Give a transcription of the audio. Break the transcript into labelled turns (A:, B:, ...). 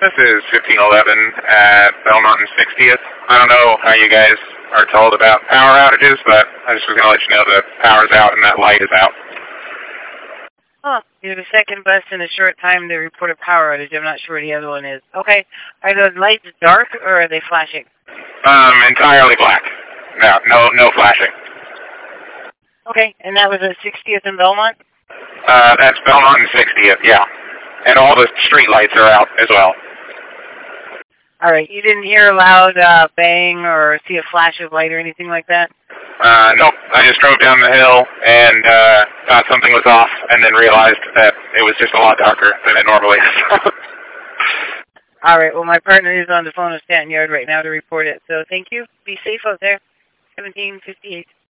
A: This is 1511 at Belmont and 60th. I don't know how you guys are told about power outages, but I just was going to let you know that power's out and that light is out.
B: Huh. You're the second best in a short time to report a power outage. I'm not sure what the other one is. Okay. Are those lights dark or are they flashing?
A: Entirely black. No flashing.
B: Okay. And that was at 60th and Belmont?
A: That's Belmont and 60th, yeah. And all the street lights are out as well.
B: All right. You didn't hear a loud bang or see a flash of light or anything like that?
A: Nope. I just drove down the hill and thought something was off and then realized that it was just a lot darker than it normally is.
B: All right. Well, my partner is on the phone with Stanton Yard right now to report it. So thank you. Be safe out there. 1758.